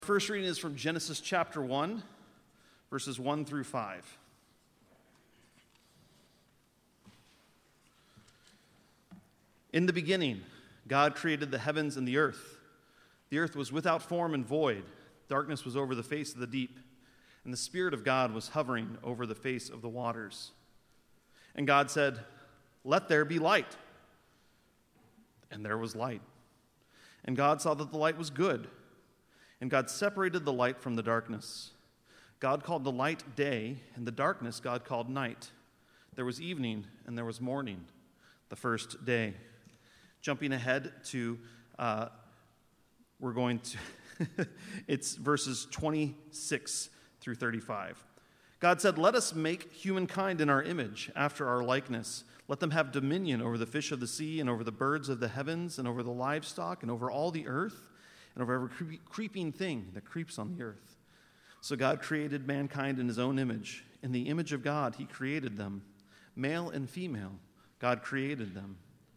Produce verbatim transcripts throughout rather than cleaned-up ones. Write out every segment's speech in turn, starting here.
First reading is from Genesis chapter one, verses one through five. In the beginning, God created the heavens and the earth. The earth was without form and void. Darkness was over the face of the deep, and the Spirit of God was hovering over the face of the waters. And God said, "Let there be light." And there was light. And God saw that the light was good. And God separated the light from the darkness. God called the light day, and the darkness God called night. There was evening, and there was morning, the first day. Jumping ahead to, uh, we're going to, it's verses twenty-six through thirty-five. God said, "Let us make humankind in our image, after our likeness. Let them have dominion over the fish of the sea, and over the birds of the heavens, and over the livestock, and over all the earth, and over every creeping thing that creeps on the earth." So God created mankind in his own image. In the image of God, he created them. Male and female, God created them.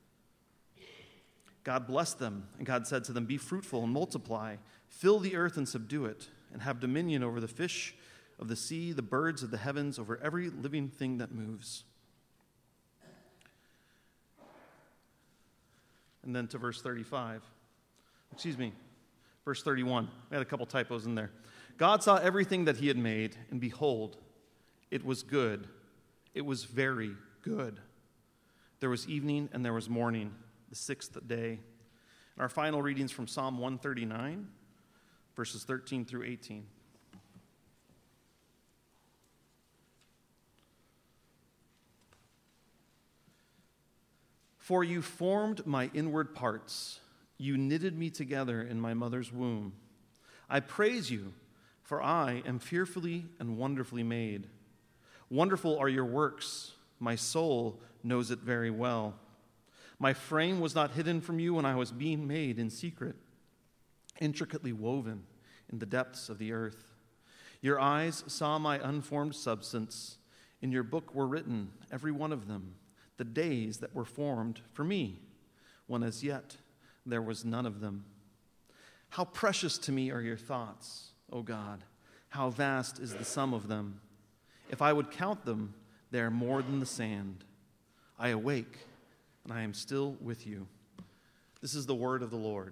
God blessed them, and God said to them, "Be fruitful and multiply, fill the earth and subdue it, and have dominion over the fish of the sea, the birds of the heavens, over every living thing that moves." And then to verse thirty-five. Excuse me. Verse thirty-one, I had a couple typos in there. God saw everything that he had made, and behold, it was good. It was very good. There was evening and there was morning, the sixth day. And our final readings from Psalm one thirty-nine, verses thirteen through eighteen. "For you formed my inward parts. You knitted me together in my mother's womb. I praise you, for I am fearfully and wonderfully made. Wonderful are your works. My soul knows it very well. My frame was not hidden from you when I was being made in secret, intricately woven in the depths of the earth. Your eyes saw my unformed substance. In your book were written, every one of them, the days that were formed for me, when as yet there was none of them. How precious to me are your thoughts, O God. How vast is the sum of them. If I would count them, they are more than the sand. I awake, and I am still with you." This is the word of the Lord.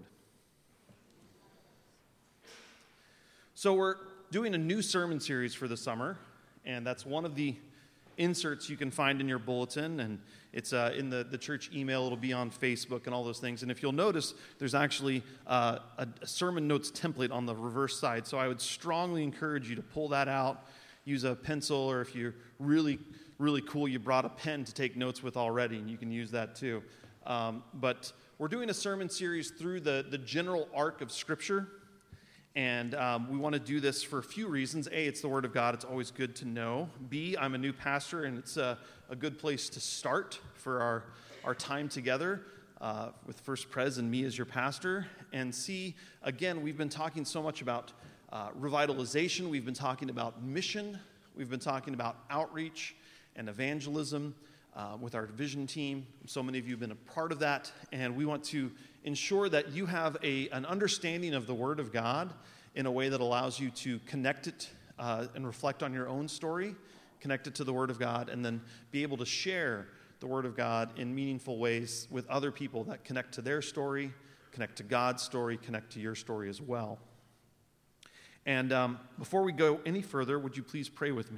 So we're doing a new sermon series for the summer, and that's one of the inserts you can find in your bulletin, and it's uh, in the, the church email. It'll be on Facebook and all those things. And if you'll notice, there's actually uh, a, a sermon notes template on the reverse side. So I would strongly encourage you to pull that out, use a pencil, or if you're really, really cool, you brought a pen to take notes with already, and you can use that too. Um, but we're doing a sermon series through the, the general arc of Scripture. And um, we want to do this for a few reasons. A, it's the Word of God. It's always good to know. B, I'm a new pastor, and it's a, a good place to start for our, our time together uh, with First Pres and me as your pastor. And C, again, we've been talking so much about uh, revitalization. We've been talking about mission. We've been talking about outreach and evangelism uh, with our vision team. So many of you have been a part of that, and we want to ensure that you have a, an understanding of the Word of God in a way that allows you to connect it uh, and reflect on your own story, connect it to the Word of God, and then be able to share the Word of God in meaningful ways with other people that connect to their story, connect to God's story, connect to your story as well. And um, before we go any further, would you please pray with me?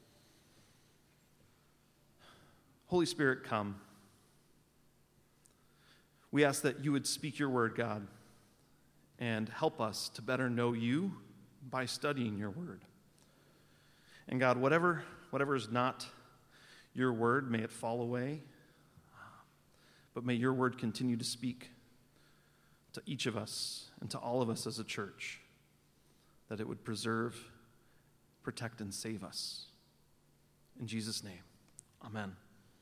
Holy Spirit, come. We ask that you would speak your word, God, and help us to better know you by studying your word. And God, whatever, whatever is not your word, may it fall away, but may your word continue to speak to each of us and to all of us as a church, that it would preserve, protect, and save us. In Jesus' name, amen.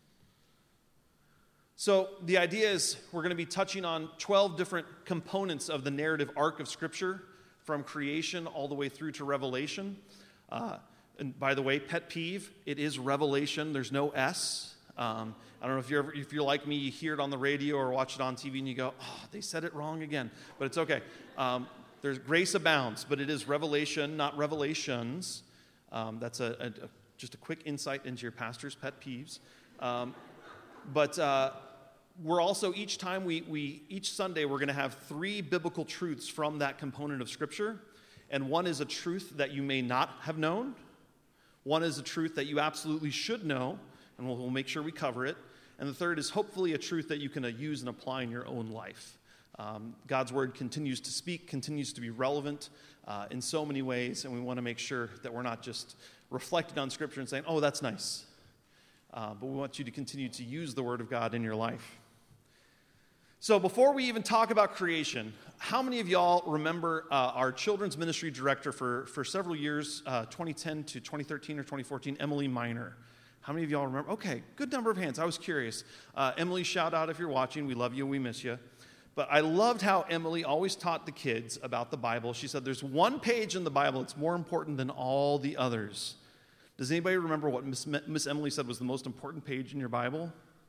So the idea is we're going to be touching on twelve different components of the narrative arc of Scripture, from creation all the way through to Revelation. Uh, and by the way, pet peeve, it is Revelation. There's no S. Um, I don't know if you're ever, if you're like me, you hear it on the radio or watch it on T V and you go, oh, they said it wrong again. But it's okay. Um, There's grace abounds, but it is revelation, not revelations. Um, that's a, a, a just a quick insight into your pastor's pet peeves. Um, but uh, we're also, each time we, we each Sunday, we're going to have three biblical truths from that component of Scripture. And one is a truth that you may not have known. One is a truth that you absolutely should know, and we'll, we'll make sure we cover it. And the third is hopefully a truth that you can uh, use and apply in your own life. Um, God's Word continues to speak, continues to be relevant uh, in so many ways, and we want to make sure that we're not just reflecting on Scripture and saying, oh, that's nice. Uh, but we want you to continue to use the Word of God in your life. So before we even talk about creation, how many of y'all remember uh, our children's ministry director for, for several years, uh, twenty ten to twenty thirteen or twenty fourteen, Emily Miner? How many of y'all remember? Okay, good number of hands. I was curious. Uh, Emily, shout out if you're watching. We love you. We miss you. But I loved how Emily always taught the kids about the Bible. She said there's one page in the Bible that's more important than all the others. Does anybody remember what Miss, Miss Emily said was the most important page in your Bible?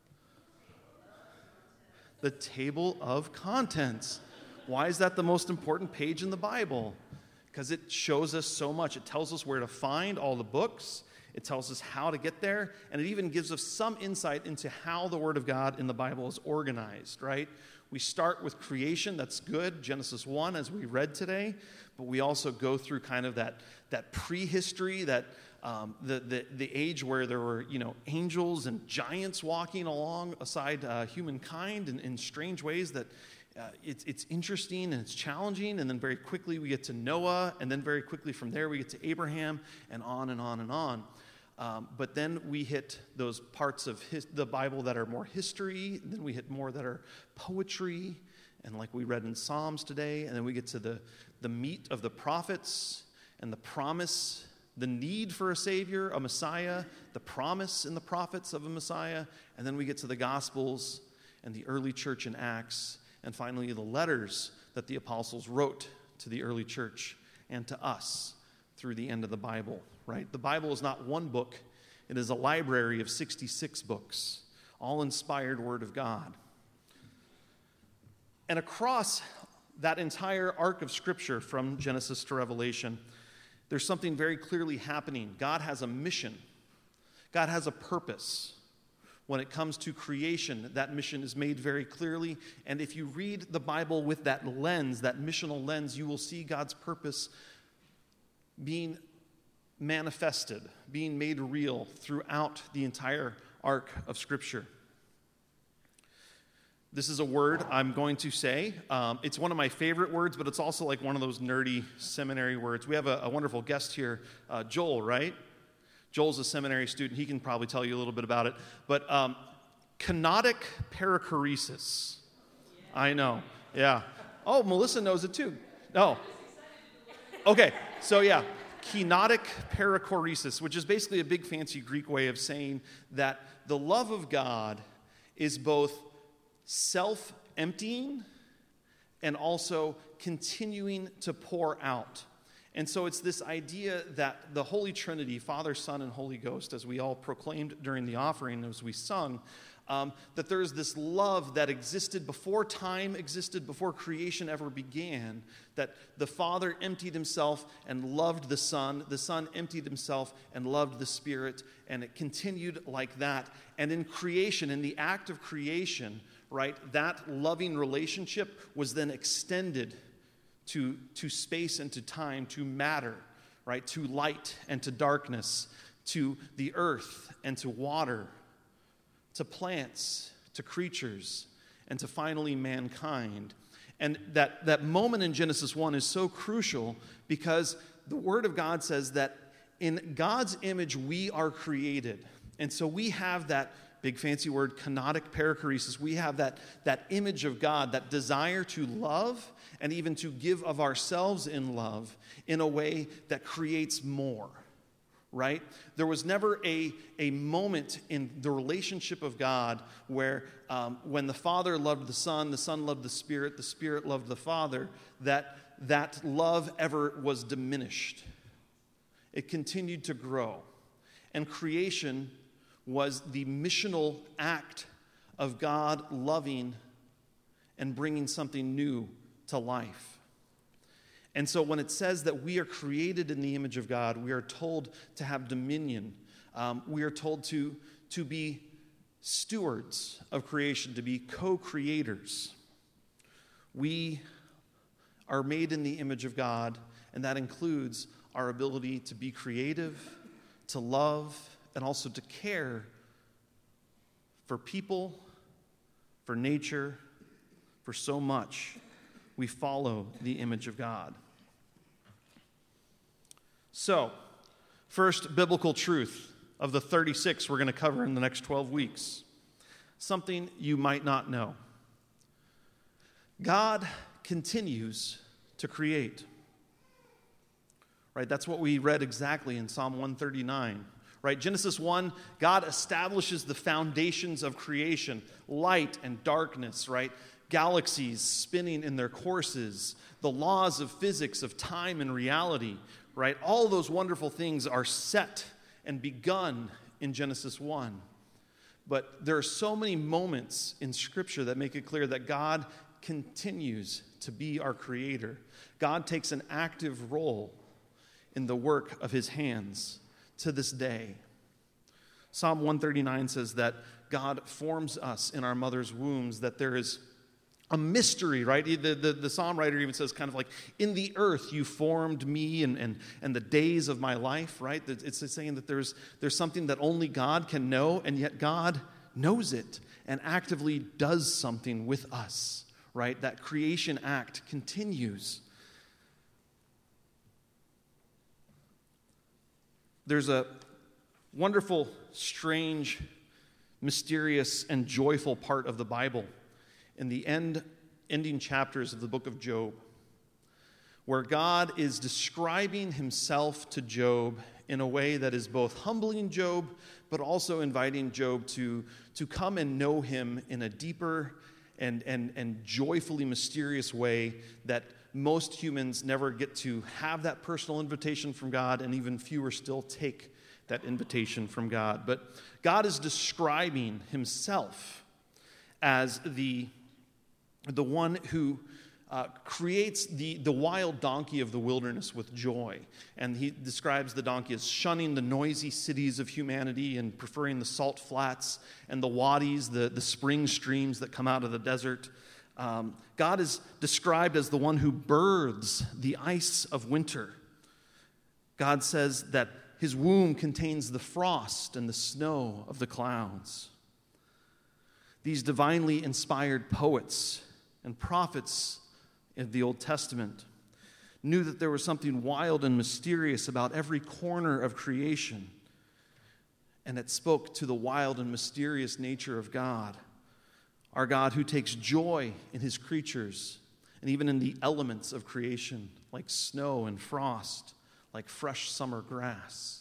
The table of contents. Why is that the most important page in the Bible? Because it shows us so much. It tells us where to find all the books. It tells us how to get there, and it even gives us some insight into how the Word of God in the Bible is organized, right? We start with creation, that's good, Genesis one, as we read today, but we also go through kind of that, that prehistory, that um, the, the, the age where there were, you know, angels and giants walking alongside uh, humankind in, in strange ways that uh, it's, it's interesting and it's challenging, and then very quickly we get to Noah, and then very quickly from there we get to Abraham, and on and on and on. Um, but then we hit those parts of his, the Bible that are more history, and then we hit more that are poetry, and like we read in Psalms today, and then we get to the, the meat of the prophets, and the promise, the need for a Savior, a Messiah, the promise in the prophets of a Messiah, and then we get to the Gospels, and the early church in Acts, and finally the letters that the apostles wrote to the early church and to us through the end of the Bible. Right? The Bible is not one book. It is a library of sixty-six books, all inspired Word of God. And across that entire arc of Scripture from Genesis to Revelation, there's something very clearly happening. God has a mission. God has a purpose. When it comes to creation, that mission is made very clearly. And if you read the Bible with that lens, that missional lens, you will see God's purpose being manifested, being made real throughout the entire arc of Scripture. This is a word I'm going to say. Um, it's one of my favorite words, but it's also like one of those nerdy seminary words. We have a, a wonderful guest here, uh, Joel, right? Joel's a seminary student. He can probably tell you a little bit about it. But um, kenotic perichoresis. Yeah. I know. Yeah. Oh, Melissa knows it too. Oh. Okay. So yeah. Kenotic perichoresis, which is basically a big fancy Greek way of saying that the love of God is both self-emptying and also continuing to pour out. And so it's this idea that the Holy Trinity, Father, Son, and Holy Ghost, as we all proclaimed during the offering, as we sung, Um, that there is this love that existed before time existed, before creation ever began, that the Father emptied himself and loved the Son, the Son emptied himself and loved the Spirit, and it continued like that. And in creation, in the act of creation, right, that loving relationship was then extended to, to space and to time, to matter, right, to light and to darkness, to the earth and to water, to plants, to creatures, and to finally mankind. And that, that moment in Genesis one is so crucial because the Word of God says that in God's image we are created. And so we have that big fancy word, kenotic perichoresis. We have that, that image of God, that desire to love and even to give of ourselves in love in a way that creates more. Right? There was never a, a moment in the relationship of God where um, when the Father loved the Son, the Son loved the Spirit, the Spirit loved the Father, that that love ever was diminished. It continued to grow. And creation was the missional act of God loving and bringing something new to life. And so when it says that we are created in the image of God, we are told to have dominion. Um, we are told to, to be stewards of creation, to be co-creators. We are made in the image of God, and that includes our ability to be creative, to love, and also to care for people, for nature, for so much. We follow the image of God. So, first biblical truth of the thirty-six we're going to cover in the next twelve weeks. Something you might not know. God continues to create. Right? That's what we read exactly in Psalm one thirty-nine. Right? Genesis one, God establishes the foundations of creation, light and darkness, right? Galaxies spinning in their courses, the laws of physics, of time and reality, right? All those wonderful things are set and begun in Genesis one. But there are so many moments in Scripture that make it clear that God continues to be our creator. God takes an active role in the work of his hands to this day. Psalm one thirty-nine says that God forms us in our mother's wombs, that there is a mystery, right? The, the, the psalm writer even says kind of like, in the earth you formed me and, and, and the days of my life, right? It's saying that there's, there's something that only God can know, and yet God knows it and actively does something with us, right? That creation act continues. There's a wonderful, strange, mysterious, and joyful part of the Bible in the end, ending chapters of the book of Job, where God is describing himself to Job in a way that is both humbling Job, but also inviting Job to, to come and know him in a deeper and, and, and joyfully mysterious way that most humans never get to have that personal invitation from God, and even fewer still take that invitation from God. But God is describing himself as the the one who uh, creates the, the wild donkey of the wilderness with joy. And he describes the donkey as shunning the noisy cities of humanity and preferring the salt flats and the wadis, the, the spring streams that come out of the desert. Um, God is described as the one who births the ice of winter. God says that his womb contains the frost and the snow of the clouds. These divinely inspired poets and prophets of the Old Testament knew that there was something wild and mysterious about every corner of creation, and it spoke to the wild and mysterious nature of God, our God who takes joy in his creatures and even in the elements of creation, like snow and frost, like fresh summer grass.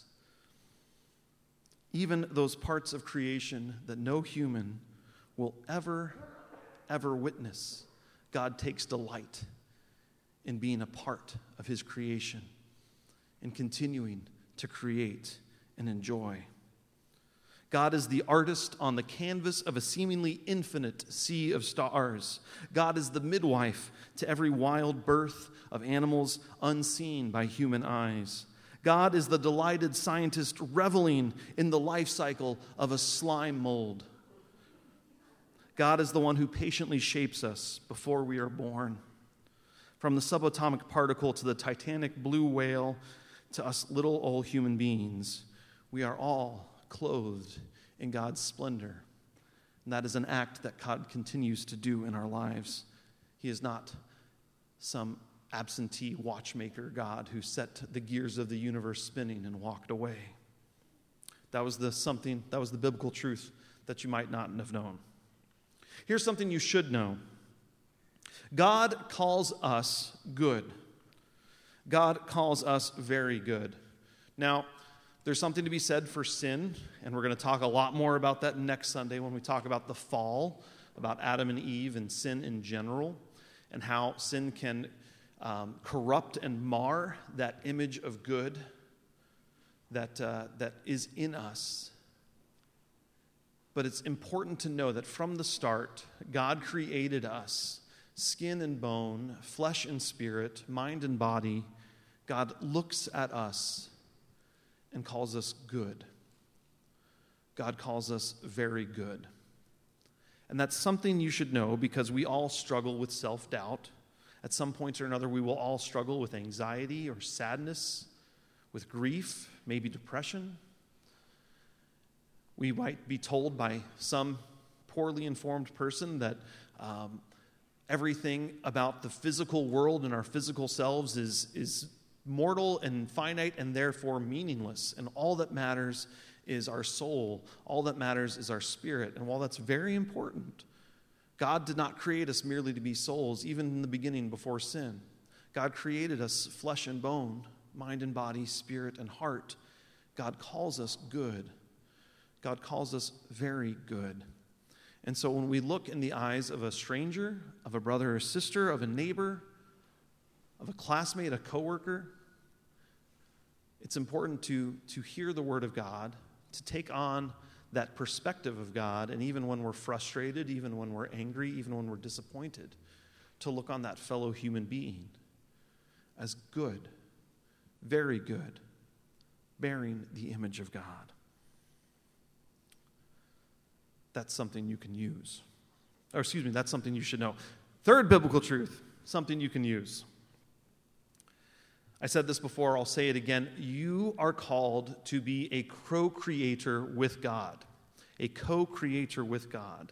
Even those parts of creation that no human will ever, ever witness, God takes delight in being a part of his creation and continuing to create and enjoy. God is the artist on the canvas of a seemingly infinite sea of stars. God is the midwife to every wild birth of animals unseen by human eyes. God is the delighted scientist reveling in the life cycle of a slime mold. God is the one who patiently shapes us before we are born. From the subatomic particle to the titanic blue whale to us little old human beings, we are all clothed in God's splendor. And that is an act that God continues to do in our lives. He is not some absentee watchmaker God who set the gears of the universe spinning and walked away. That was the something, that was the biblical truth that you might not have known. Here's something you should know. God calls us good. God calls us very good. Now, there's something to be said for sin, and we're going to talk a lot more about that next Sunday when we talk about the fall, about Adam and Eve and sin in general, and how sin can um, corrupt and mar that image of good that, uh, that is in us. But it's important to know that from the start, God created us skin and bone, flesh and spirit, mind and body, God looks at us and calls us good. God calls us very good. And that's something you should know because we all struggle with self-doubt. At some point or another, we will all struggle with anxiety or sadness, with grief, maybe depression. We might be told by some poorly informed person that um, everything about the physical world and our physical selves is, is mortal and finite and therefore meaningless. And all that matters is our soul. All that matters is our spirit. And while that's very important, God did not create us merely to be souls, even in the beginning before sin. God created us flesh and bone, mind and body, spirit and heart. God calls us good. God calls us very good. And so when we look in the eyes of a stranger, of a brother or sister, of a neighbor, of a classmate, a coworker, it's important to, to hear the word of God, to take on that perspective of God, and even when we're frustrated, even when we're angry, even when we're disappointed, to look on that fellow human being as good, very good, bearing the image of God. That's something you can use. Or excuse me, that's something you should know. Third biblical truth, something you can use. I said this before, I'll say it again. You are called to be a co-creator with God. A co-creator with God.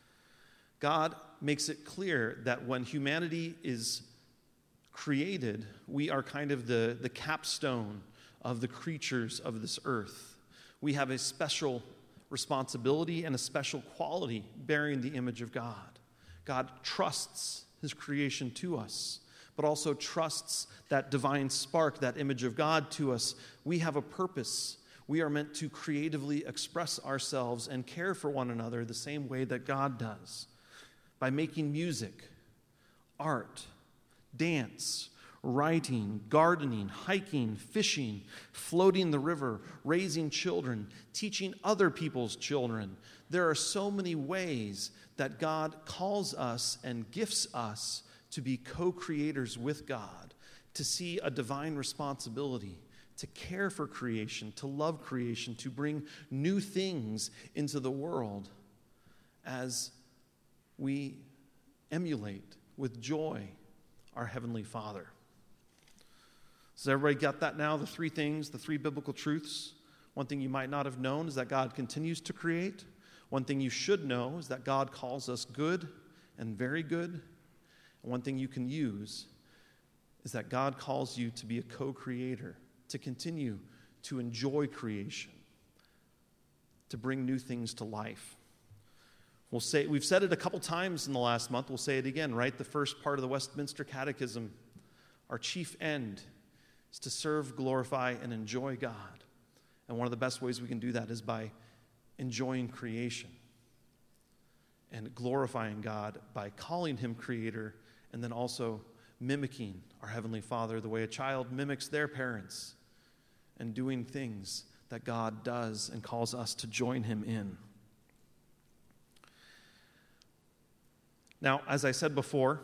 God makes it clear that when humanity is created, we are kind of the, the capstone of the creatures of this earth. We have a special responsibility and a special quality bearing the image of God. God trusts his creation to us, but also trusts that divine spark, that image of God to us. We have a purpose. We are meant to creatively express ourselves and care for one another the same way that God does, by making music, art, dance, writing, gardening, hiking, fishing, floating the river, raising children, teaching other people's children. There are so many ways that God calls us and gifts us to be co-creators with God, to see a divine responsibility, to care for creation, to love creation, to bring new things into the world as we emulate with joy our Heavenly Father. So everybody got that now? The three things, the three biblical truths. One thing you might not have known is that God continues to create. One thing you should know is that God calls us good and very good. And one thing you can use is that God calls you to be a co-creator, to continue to enjoy creation, to bring new things to life. We'll say, we've said it a couple times in the last month. We'll say it again, right? The first part of the Westminster Catechism, our chief end is to serve, glorify, and enjoy God. And one of the best ways we can do that is by enjoying creation and glorifying God by calling him creator and then also mimicking our Heavenly Father the way a child mimics their parents and doing things that God does and calls us to join him in. Now, as I said before,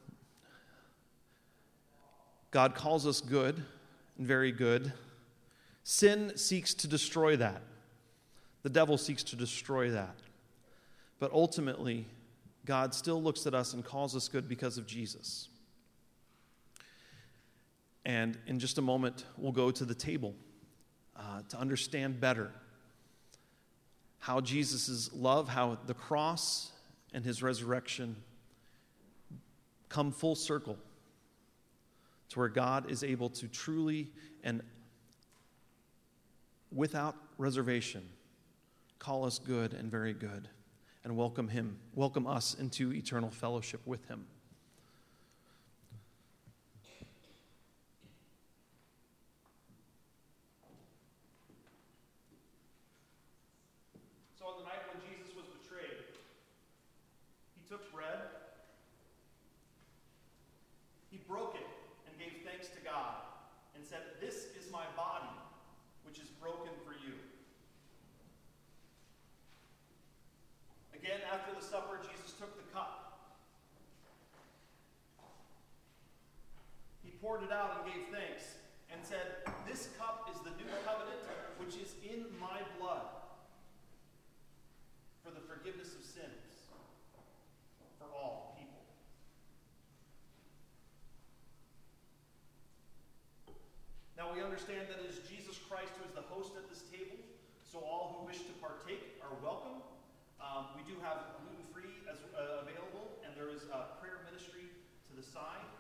God calls us good and very good. Sin seeks to destroy that. The devil seeks to destroy that. But ultimately, God still looks at us and calls us good because of Jesus. And in just a moment, we'll go to the table uh, to understand better how Jesus' love, how the cross and his resurrection come full circle to where God is able to truly and without reservation call us good and very good and welcome him, welcome us into eternal fellowship with him. So on the night when Jesus was betrayed, he took bread, he broke it and gave thanks to God and said, "This is my body, which is broken for you." Again, after the supper, Jesus took the cup. poured it out and gave thanks and said, "This cup is the new covenant which is in my blood for the forgiveness of sins for all people." Now we understand that it is Jesus Christ who is the host at this table, so all who wish to partake are welcome. Um, we do have gluten-free as uh, available, and there is a prayer ministry to the side.